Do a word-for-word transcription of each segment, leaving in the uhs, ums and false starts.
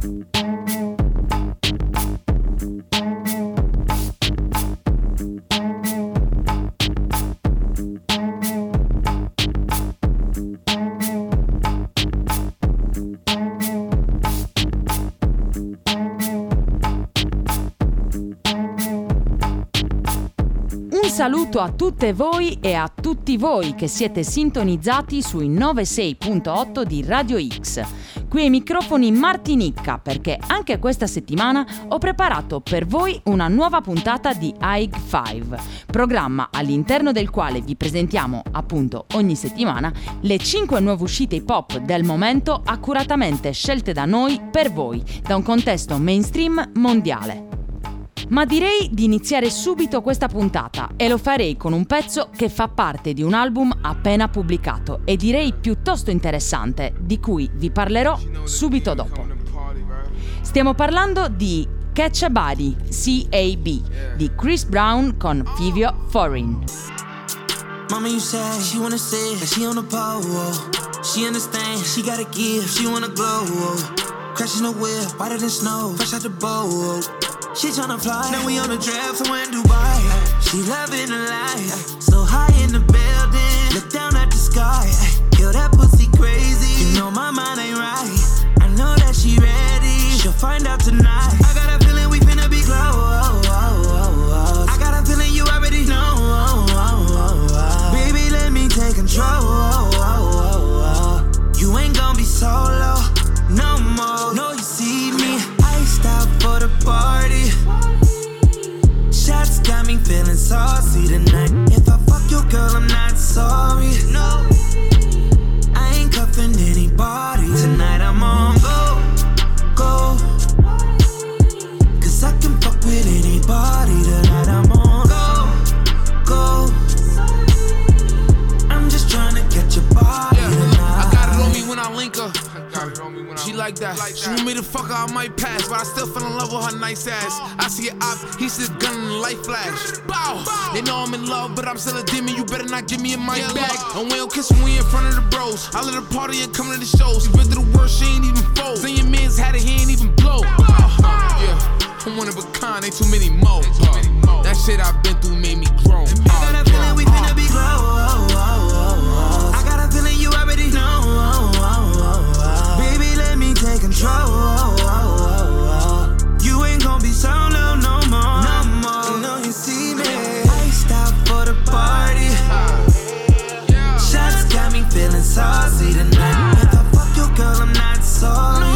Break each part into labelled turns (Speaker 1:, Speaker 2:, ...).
Speaker 1: Un saluto a tutte voi e a tutti voi che siete sintonizzati sui novantasei virgola otto di Radio X. Qui ai microfoni Martinicca, perché anche questa settimana ho preparato per voi una nuova puntata di High Five, programma all'interno del quale vi presentiamo, appunto ogni settimana, le cinque nuove uscite hip hop del momento accuratamente scelte da noi per voi, da un contesto mainstream mondiale. Ma direi di iniziare subito questa puntata e lo farei con un pezzo che fa parte di un album appena pubblicato e direi piuttosto interessante, di cui vi parlerò subito dopo. Stiamo parlando di Catch a Body, C A B, di Chris Brown con Fivio Foreign.
Speaker 2: Mama, you say she wanna say that she on the pole. She understands, she gotta give, she wanna glow. Crashing the whip, whiter than snow, fresh out the boat. She tryna fly, now we on a draft somewhere in Dubai. She loving the life, so high in the building. Look down at the sky, yo, that pussy crazy. You know my mind ain't right, I know that she ready. She'll find out tonight. I got a feeling we finna be close. Oh, oh, oh, oh. I got a feeling you already know. Oh, oh, oh, oh. Baby, let me take control. Oh, oh, oh, oh. You ain't gon' be solo no more. No, you see me iced out for the party. Shots got me feeling saucy tonight. If I fuck your girl, I'm not sorry. No, I ain't cuffing anybody. Tonight I'm on go, go. Cause I can fuck with anybody. Tonight I'm on go, go. I'm just trying to catch your body
Speaker 3: yeah,
Speaker 2: tonight.
Speaker 3: I got it on me when I link her. She like that. She want me to fuck her, I might pass, but I still fell in love with her nice ass. I see it op, he see the gun and the light flash. Bow. They know I'm in love, but I'm still a demon. You better not give me a mic back. And we don't kiss when we in front of the bros. I let her party and come to the shows. She been through the worst, she ain't even fold. Then your man's had it, he ain't even blow. Uh, yeah, I'm one of a kind, ain't too many more. Uh, that shit I've been through made me grown.
Speaker 2: I got a feeling we finna be close. Oh, oh, oh, oh. I got a feeling you already know. Oh, oh, oh, oh. Baby, let me take control. Oh, oh, oh, oh. You ain't gon' be solo no more. No more. You know you see me iced out for the party. Shots got me feeling saucy tonight. If I fuck your girl, I'm not sorry.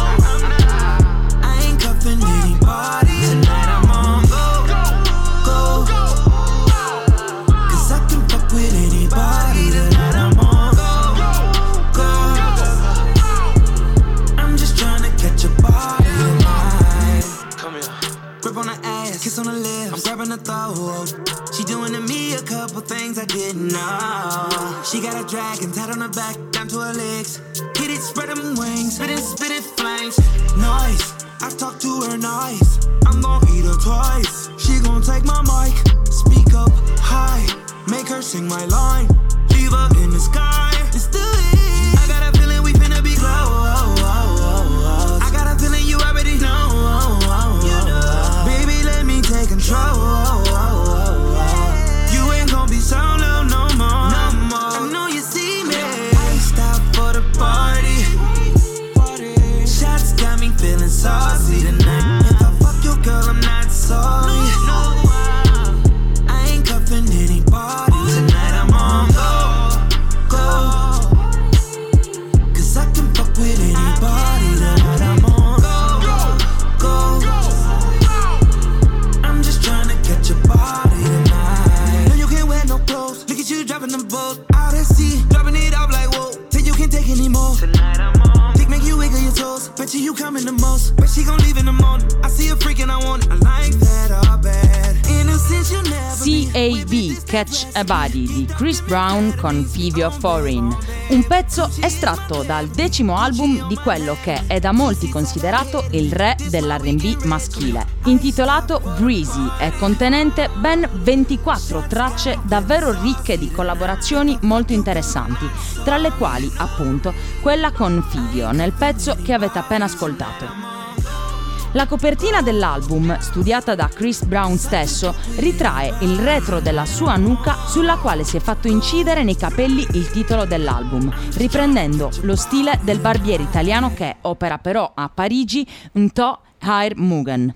Speaker 2: I ain't cuffing anybody. Tonight I'm on go, go. Cause I can fuck with anybody. Tonight I'm on go, go. I'm just tryna catch your body tonight. Come here. Grip on the ass, kiss on the lips, I'm grabbing the throat. She doing to me a couple things I didn't know. She got a dragon tied on her back, down to her legs. Hit it, spread them wings, spit it, spit it, flames. Nice, I talk to her nice. I'm gon' eat her twice. She gon' take my mic, speak up high, make her sing my line. Leave her in the sky, it's the it. I got a feeling we finna be close. Oh, oh, oh, oh. I got a feeling you already know. Oh, oh, oh, oh. Baby, let me take control. Oh, oh, oh, oh. You ain't gon' be solo no more. No more. I know you see me iced out for the party. Shots got me feeling saucy tonight. If I fuck your girl, I'm not sorry. No, I ain't cuffing anybody. Tonight I'm on go, go. Cause I can fuck with anybody. Tonight I'm on go, go. I'm just trying to catch your body tonight. No, you can't wear no clothes. Look at you dropping the boat out at sea, dropping it off like whoa. Till you can't take anymore. Tonight I'm on. Dick make you wiggle your toes. Bet you you coming the most. Bet she gon' leave in the morning. I see a freak and I want it. I like that all bad. Innocence you never.
Speaker 1: C A B, Catch a Body di Chris Brown con Fivio Foreign, un pezzo estratto dal decimo album di quello che è da molti considerato il re dell'R and B maschile, intitolato Breezy e contenente ben ventiquattro tracce davvero ricche di collaborazioni molto interessanti, tra le quali appunto quella con Fivio nel pezzo che avete appena ascoltato. La copertina dell'album, studiata da Chris Brown stesso, ritrae il retro della sua nuca sulla quale si è fatto incidere nei capelli il titolo dell'album, riprendendo lo stile del barbiere italiano che opera però a Parigi, Nto Hair-Mugen.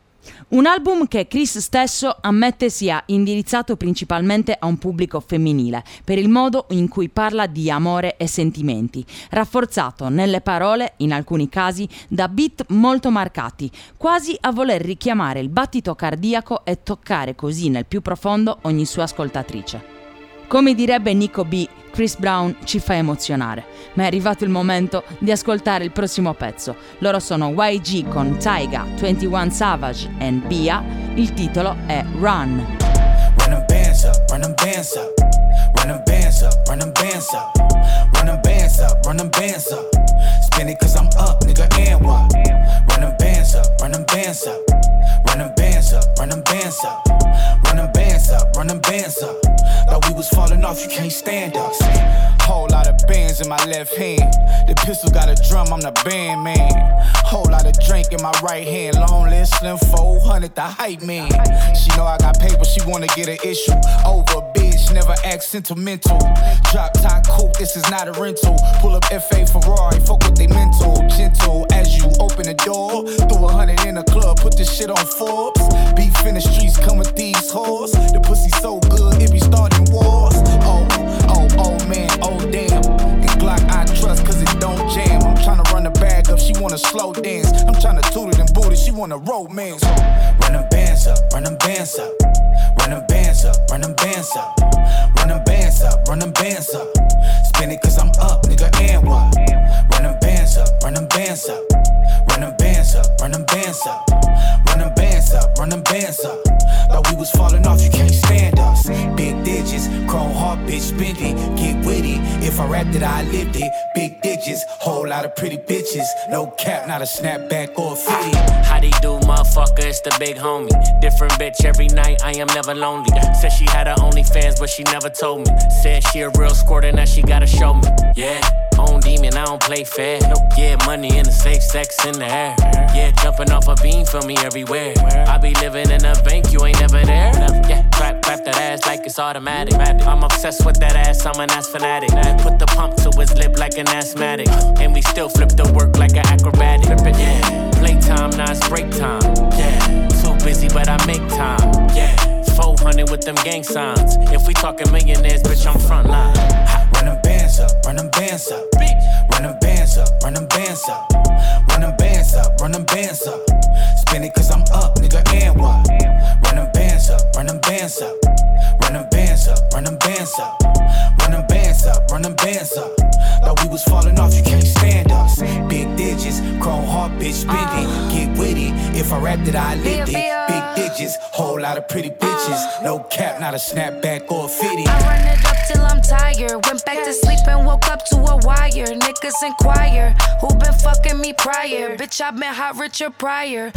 Speaker 1: Un album che Chris stesso ammette sia indirizzato principalmente a un pubblico femminile, per il modo in cui parla di amore e sentimenti, rafforzato nelle parole, in alcuni casi, da beat molto marcati, quasi a voler richiamare il battito cardiaco e toccare così nel più profondo ogni sua ascoltatrice. Come direbbe Nico B, Chris Brown ci fa emozionare, ma è arrivato il momento di ascoltare il prossimo pezzo. Loro sono Y G con Tyga, twenty-one Savage e Bia. Il titolo è Run.
Speaker 2: Run them bands up, run them bands up, run them bands up, run them bands up, run them bands up, run them bands up. Spin it cause I'm up, nigga, and what? Run them bands up, run them bands up, run them bands up, run them bands up, run them bands up, run them bands up. Thought we was falling off, you can't stand us. Whole lot of bands in my left hand. The pistol got a drum, I'm the band man. Whole lot of drink in my right hand. Long list, slim four hundred, the hype man. She know I got paper, she wanna get an issue. Over bitch, never act sentimental. Drop top coupe, this is not a rental. Pull up F A Ferrari, fuck with they mental. Gentle as you open the door. Threw a hundred in the club, put this shit on Forbes. Beef in the streets, come with these whores. The pussy so good, it be starting wars. Oh, oh, oh man, oh damn. The Glock I trust cause it don't jam. I'm tryna run the bag up, she wanna slow dance. I'm tryna toot it and boot it, she wanna romance. Run them bands up, run them bands up. Run them bands up, run them bands up. Run them bands up, run them bands up. Spin it cause I'm up, nigga, and what? Run them bands up, run them bands up. Run them bands up, run them bands up. Run them bands up, run them bands up. Thought we was falling off, you can't stand us. Big digits, chrome heart, bitch, spend it. Get witty, if I rapped it, I lived it. Big digits, whole lot of pretty bitches. No cap, not a snapback or a fitty.
Speaker 4: How they do, motherfucker, it's the big homie. Different bitch every night, I am never lonely. Said she had her OnlyFans, but she never told me. Said she a real squirt and that she gotta show me. Yeah, own demon, I don't play fair. Nope. Yeah, money in the safe, sex in the air. Yeah, jumping off a beam for me everywhere. I be living in a bank, you ain't never there. Yeah, clap, clap that ass like it's automatic. I'm obsessed with that ass, I'm an ass fanatic. Put the pump to his lip like an asthmatic. And we still flip the work like an acrobatic. Yeah, playtime, now it's break time. Yeah, too busy but I make time. Yeah, four hundred with them gang signs. If we talking millionaires, bitch, I'm front line.
Speaker 2: Run them bands up, run them bands up. Run them bands up, run them bands up. Run them bands up, run them bands up. Spin it cause I'm up, nigga, and what? Run them bands up, run them bands up. Run them bands up, run them bands up. Run them bands up, run them bands up. Thought we was falling off, you can't stand us. Big digits, chrome heart, bitch, spend it. Get witty, if I rapped it, I lived it. Big digits, whole lot of pretty bitches. No cap, not a snapback or a fitty.
Speaker 5: I run it up till I'm tired. Went back to sleep and woke up to a wire. Niggas inquire, who been fucking me prior? Bitch, I been hot Richard Pryor.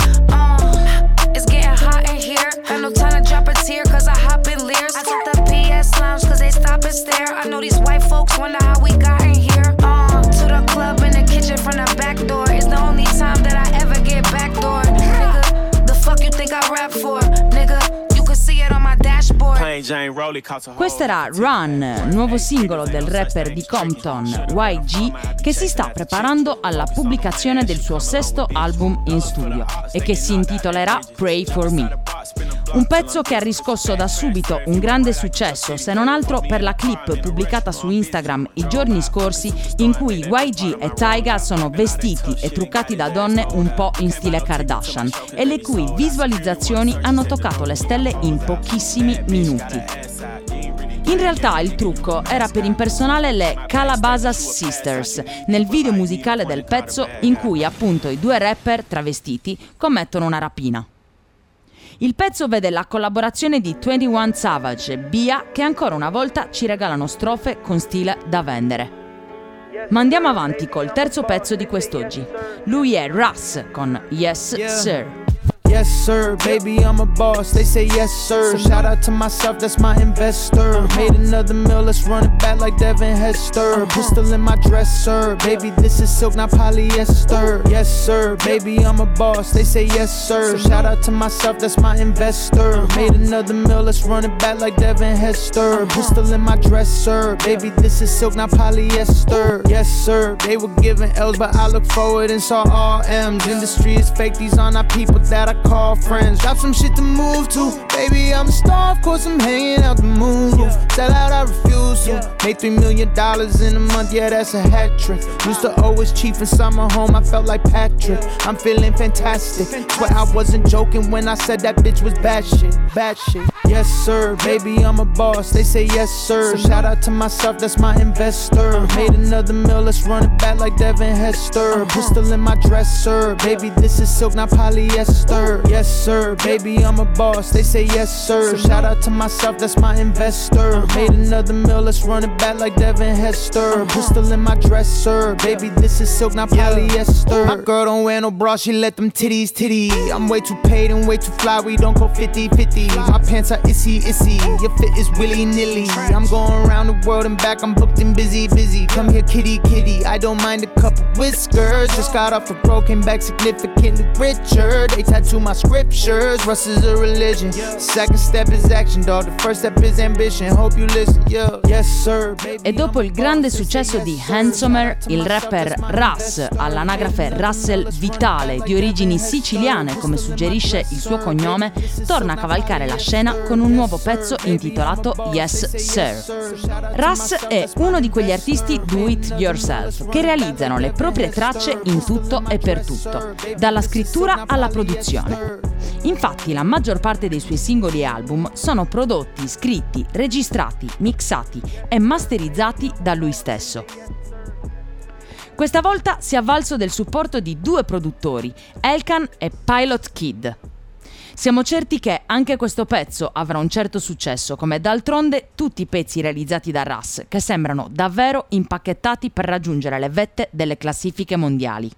Speaker 5: Uh, it's getting hot in here. Got no time to drop a tear cause I hop in Lears. I took the P S lounge cause they stop and stare. I know these white folks wonder how we got in here. Uh, to the club in the kitchen from the back door. It's the only time that I ever get backdoor. Nigga, the fuck you think I rap for? Nigga, you can see it on my dashboard.
Speaker 1: Questo era Run, nuovo singolo del rapper di Compton Y G, che si sta preparando alla pubblicazione del suo sesto album in studio e che si intitolerà Pray For Me. Un pezzo che ha riscosso da subito un grande successo, se non altro per la clip pubblicata su Instagram i giorni scorsi in cui Y G e Tyga sono vestiti e truccati da donne un po' in stile Kardashian e le cui visualizzazioni hanno toccato le stelle in pochissimi minuti. In realtà il trucco era per impersonare le Calabasas Sisters nel video musicale del pezzo in cui appunto i due rapper travestiti commettono una rapina. Il pezzo vede la collaborazione di twenty-one Savage e Bia che ancora una volta ci regalano strofe con stile da vendere. Ma andiamo avanti col terzo pezzo di quest'oggi. Lui è Russ con Yes Sir.
Speaker 6: Yes sir, baby I'm a boss, they say yes sir. Shout out to myself, that's my investor. Made another meal, let's run it back like Devin Hester. Pistol in my dresser, baby this is silk not polyester. Yes sir, baby I'm a boss, they say yes sir. Shout out to myself, that's my investor. Made another meal, let's run it back like Devin Hester. Pistol in my dresser, baby this is silk not polyester. Yes sir, they were giving L's but I look forward and saw all M's. Industry is fake, these are not people that I call friends. Drop some shit to move to, baby I'm a star, of course I'm hanging out the moon roof. Sell out, I refuse to. Made three million dollars in a month, yeah that's a hat trick. Used to always chief in summer home, I felt like Patrick. I'm feeling fantastic, swear I wasn't joking when I said that bitch was bad shit, bad shit. Yes sir, baby I'm a boss, they say yes sir. Shout out to myself, that's my investor. Made another meal, let's run it back like Devin Hester. Pistol in my dresser, baby this is silk not polyester. Yes sir, baby I'm a boss, they say yes sir. Shout out to myself, that's my investor. Made another meal, let's run it back like Devin Hester. Pistol in my dresser, baby this is silk not polyester. My girl don't wear no bra, she let them titties titty. I'm way too paid and way too fly, we don't go fifty fifty. My pants are issy issy, your fit is willy nilly. I'm going around the world and back, I'm booked and busy busy. Come here kitty kitty, I don't mind a couple whiskers. Just got off a broken back, significantly richer. They tattoo my scriptures, Russ is a religion. Second step is action, dog, the first step is ambition. Hope you listen, yeah. Yes sir, baby.
Speaker 1: E dopo il grande successo di Handsomer, il rapper Russ, all'anagrafe Russell Vitale, di origini siciliane come suggerisce il suo cognome, torna a cavalcare la scena con un nuovo pezzo intitolato Yes Sir. Russ è uno di quegli artisti do it yourself che realizzano le proprie tracce in tutto e per tutto, dalla scrittura alla produzione. Infatti la maggior parte dei suoi singoli e album sono prodotti, scritti, registrati, mixati e masterizzati da lui stesso. Questa volta si è avvalso del supporto di due produttori, Elkan e Pilot Kid. Siamo certi che anche questo pezzo avrà un certo successo, come d'altronde tutti i pezzi realizzati da Russ, che sembrano davvero impacchettati per raggiungere le vette delle classifiche mondiali.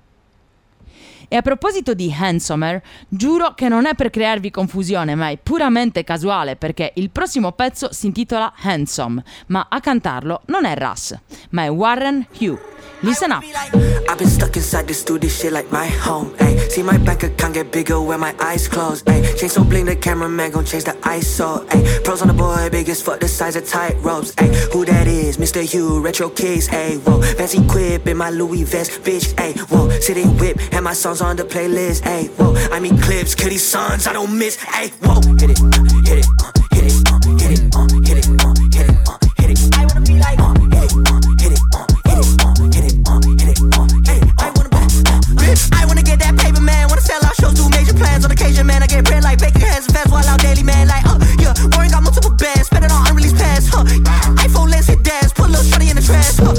Speaker 1: E a proposito di Handsomer, giuro che non è per crearvi confusione, ma è puramente casuale perché il prossimo pezzo si intitola Handsome, ma a cantarlo non è Russ, ma è Warren Hugh. Listen up.
Speaker 7: I've been stuck inside this studio shit like my home, ayy. See my bank account get bigger when my eyes close, ayy. Chain so bling the cameraman gon' change the I S O, ayy. Pros on the board, biggest fuck the size of tight ropes, ayy. Who that is? Mister Hugh, retro kicks, ayy. Whoa, fancy quip in my Louis vest, bitch, ayy. Whoa, city whip and my songs on the playlist, ayy. Whoa, I mean clips, kitty songs I don't miss, ayy. Whoa, hit it, uh, hit it, uh, hit it, uh, hit it, uh, hit it, uh, hit it, uh, hit it. I wanna be like, uh, hit it, uh, hit it, uh, hit it, uh, hit it, uh, hit it, uh, hit it. I wanna be, uh, bitch, I wanna get that paper, man. Wanna sell out shows, do major plans on occasion, man. I get bread like bacon, hands and fast while out daily, man. Like, uh, yeah, Warren got multiple bands, spend it on unreleased pads, huh? iPhone lens hit dance, put a little shorty in the trash, huh?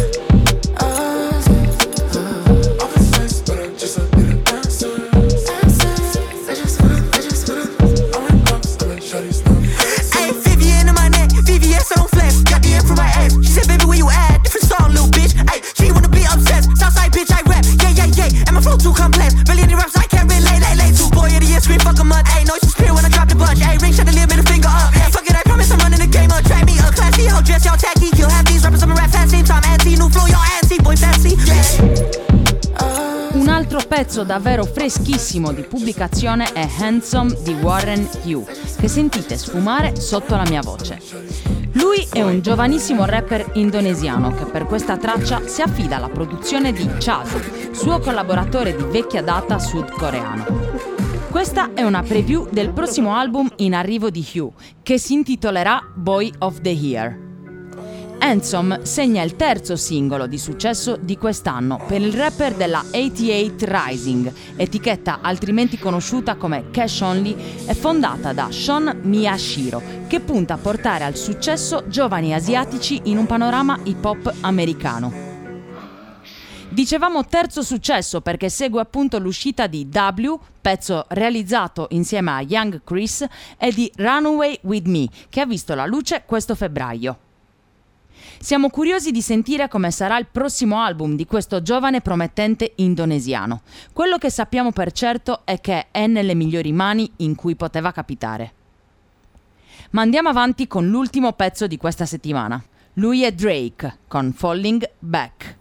Speaker 7: Too complex, really any raps I can't relate, late, late. Two boy of the year, scream fuck a month. Ayy, no disappear when I drop the bunch. Ayy, ring shot the lid, middle finger up. Yeah, fuck it, I promise I'm running the game up. Track me up, classy, hoe dress, y'all tacky. Kill half these rappers, I'm a rap fast, same time anti. New flow, y'all anti, boy fancy. Yeah.
Speaker 1: Un altro pezzo davvero freschissimo di pubblicazione è Handsome di Warren Hugh, che sentite sfumare sotto la mia voce. Lui è un giovanissimo rapper indonesiano che per questa traccia si affida alla produzione di Chaz, suo collaboratore di vecchia data sudcoreano. Questa è una preview del prossimo album in arrivo di Hugh, che si intitolerà Boy of the Year. Handsome segna il terzo singolo di successo di quest'anno per il rapper della ottantotto Rising, etichetta altrimenti conosciuta come Cash Only e fondata da Sean Miyashiro, che punta a portare al successo giovani asiatici in un panorama hip hop americano. Dicevamo terzo successo perché segue appunto l'uscita di W, pezzo realizzato insieme a Young Chris, e di Runaway With Me, che ha visto la luce questo febbraio. Siamo curiosi di sentire come sarà il prossimo album di questo giovane promettente indonesiano. Quello che sappiamo per certo è che è nelle migliori mani in cui poteva capitare. Ma andiamo avanti con l'ultimo pezzo di questa settimana. Lui è Drake con Falling Back.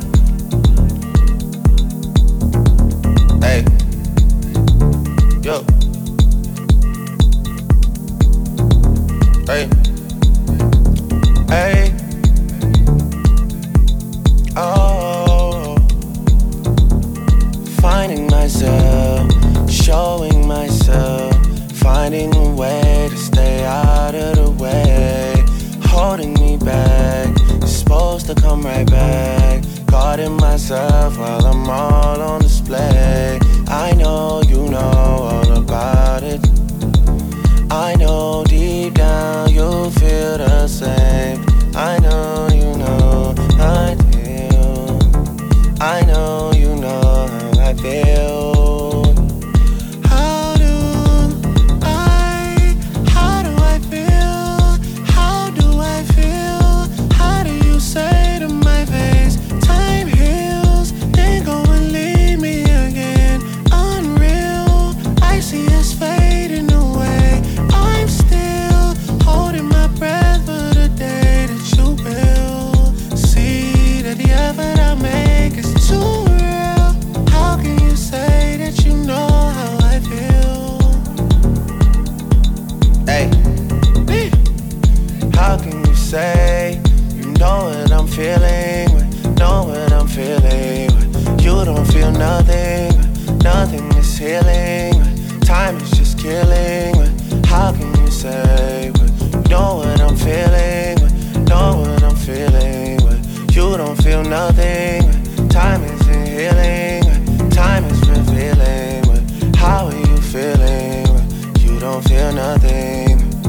Speaker 8: Hey. Yo. Hey. Hey. Oh. Finding myself, showing myself, finding a way to stay out of the way, holding me back, supposed to come right back, guarding myself while I'm all on display. I know you know all about it, I know deep down you feel the same, I know you know I feel, I know you know how I feel. Say, you know what I'm feeling, know what I'm feeling. You don't feel nothing, nothing is healing. Time is just killing. How can you say, you know what I'm feeling, know what I'm feeling. You don't feel nothing, time isn't healing. Time is revealing. How are you feeling? You don't feel nothing.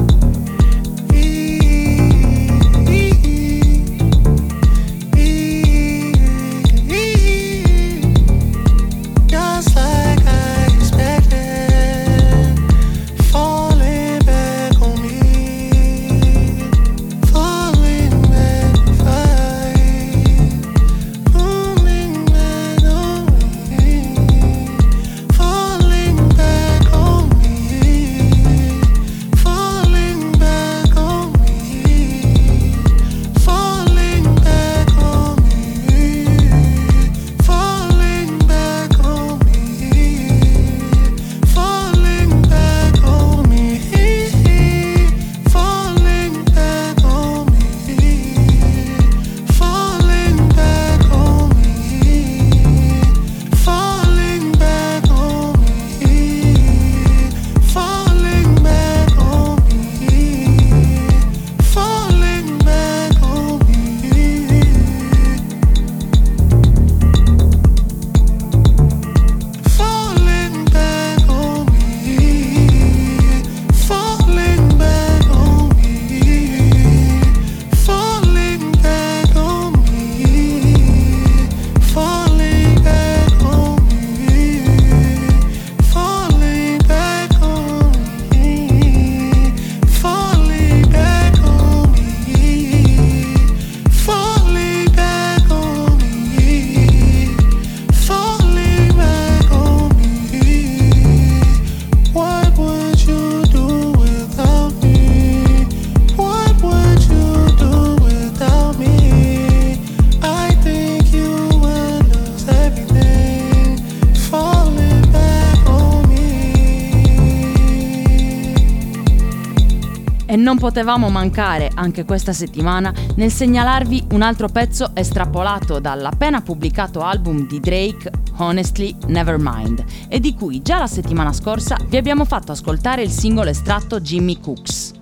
Speaker 1: E non potevamo mancare anche questa settimana nel segnalarvi un altro pezzo estrapolato dall'appena pubblicato album di Drake, Honestly Nevermind, e di cui già la settimana scorsa vi abbiamo fatto ascoltare il singolo estratto Jimmy Cooks.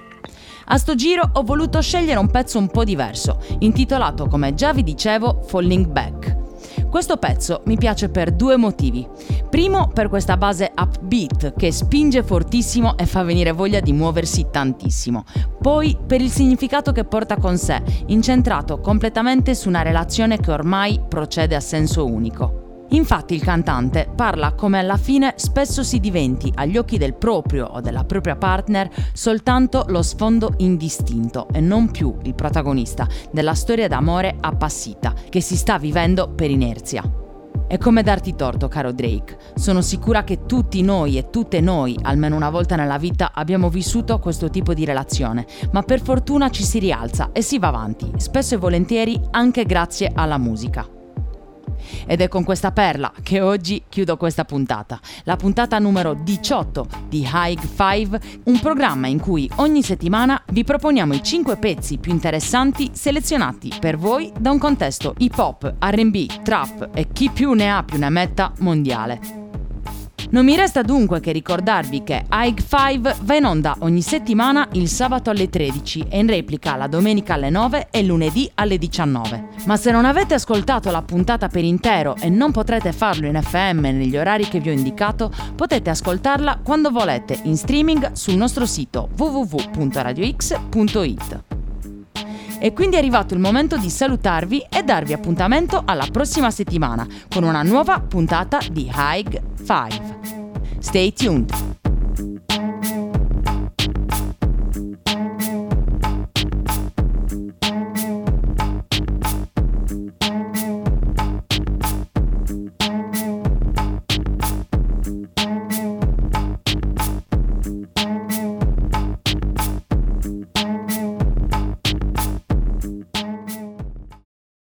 Speaker 1: A sto giro ho voluto scegliere un pezzo un po' diverso, intitolato, come già vi dicevo, Falling Back. Questo pezzo mi piace per due motivi. Primo, per questa base upbeat che spinge fortissimo e fa venire voglia di muoversi tantissimo. Poi, per il significato che porta con sé, incentrato completamente su una relazione che ormai procede a senso unico. Infatti il cantante parla come alla fine spesso si diventi, agli occhi del proprio o della propria partner, soltanto lo sfondo indistinto e non più il protagonista della storia d'amore appassita che si sta vivendo per inerzia. È come darti torto, caro Drake. Sono sicura che tutti noi e tutte noi, almeno una volta nella vita, abbiamo vissuto questo tipo di relazione, ma per fortuna ci si rialza e si va avanti, spesso e volentieri anche grazie alla musica. Ed è con questa perla che oggi chiudo questa puntata, la puntata numero diciotto di High Five, un programma in cui ogni settimana vi proponiamo i cinque pezzi più interessanti selezionati per voi da un contesto hip hop, R and B, trap e chi più ne ha più ne metta mondiale. Non mi resta dunque che ricordarvi che High Five va in onda ogni settimana il sabato alle tredici e in replica la domenica alle nove e lunedì alle diciannove. Ma se non avete ascoltato la puntata per intero e non potrete farlo in F M negli orari che vi ho indicato, potete ascoltarla quando volete in streaming sul nostro sito w w w punto radio x punto i t. E quindi è arrivato il momento di salutarvi e darvi appuntamento alla prossima settimana con una nuova puntata di High Five. Stay tuned!